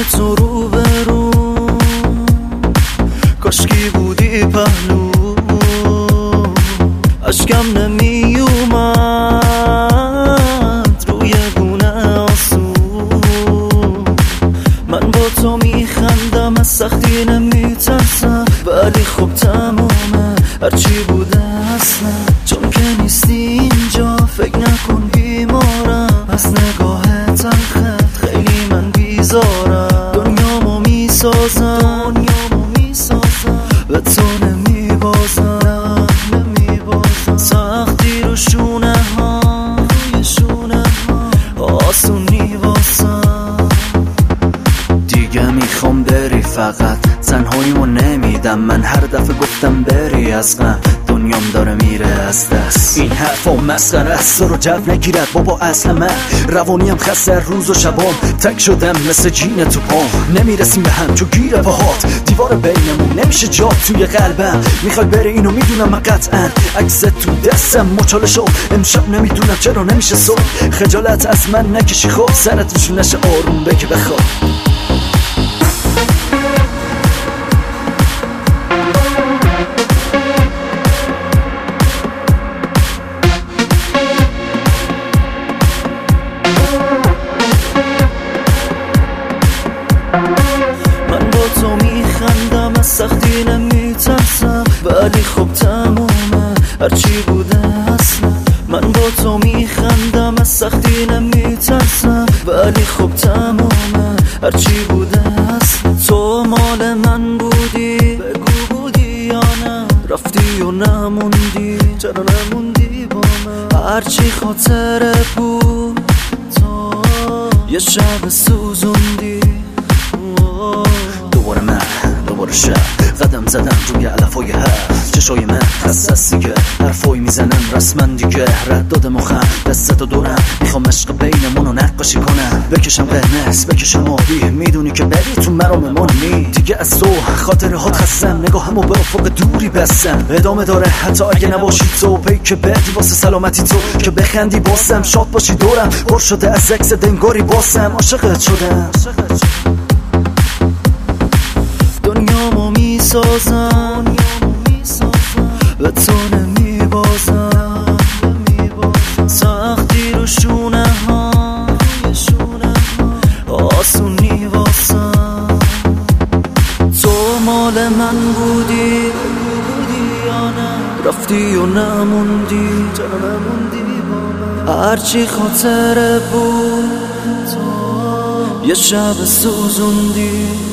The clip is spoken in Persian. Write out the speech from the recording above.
تو رو برو، کاشکی بودی پهلو، اشکم نمی اومد روی گونه آسو. من با تو میخندم، از سختی نمی ترسم، ولی خب تمومه هرچی بوده اصلا. چون که نیستی اینجا فکر نکن بیمارم، از نگاه تلخت خیلی من بیزارم. دنیامو میسازم به تو نمیبازم، سختی رو شونه ها آسون نیواسم. دیگه میخوام بری، فقط تنهاییمو نمیدم. من هر دفعه گفتم بری از غم، دنیام داره میره از دست. این حرفا مسخره است، تو رو جو نگیرد بابا اصل من. روانیم خسته روز و شبام، تک شدم مثل جین تو پام. نمیرسیم به هم چو گیره پاهات، دیوار بینمون نمیشه جا توی قلبم. میخوای بری اینو میدونم من قطعا، عکس تو دستم مچاله شد امشب. نمیدونم چرا نمیشه صبح، خجالت از من نکشی خوب، سرت روشون نشه آروم بگی بخواب. من با تو میخندم، از سختی نمیترسم، ولی خب تمومه هرچی بوده اصلا. من با تو میخندم، از سختی نمیترسم، ولی خب تمومه هرچی بوده اصلا. تو مال من بودی، بگو بودی یا نه، رفتی و نموندی، چرا نموندی با من؟ هرچی خاطره بود تو یه شب سوزوندی. دوباره من دوباره شب قدم زدم روی علفای حرف، چشای من خسته دیگه، حرفایی میزنم رسما دیگه. رد داد مخم دستتو دورم، میخوام عشق بینمونو نقاشی کنم. بکشم قرمز بکشم آبی، میدونی که بری تو مرام منی. دیگه از تو خاطره هات خستم، نگاهمو به افق دوری بستم. ادامه داره حتی اگه نباشی تو، پیک بدی واسه سلامتی تو، که بخندی باسم شاد باشی دورم. پر شده از عکس دنگاری باسم، عاشقت شدم. دنیامو میسازم به تو نمیبازم، سختی رو شونه ها آسون نیواسم. تو مال من بودی یا نه، رفتی و نموندی، چرا نموندی با من؟ هرچی خاطره بود تو یه شب سوزوندی.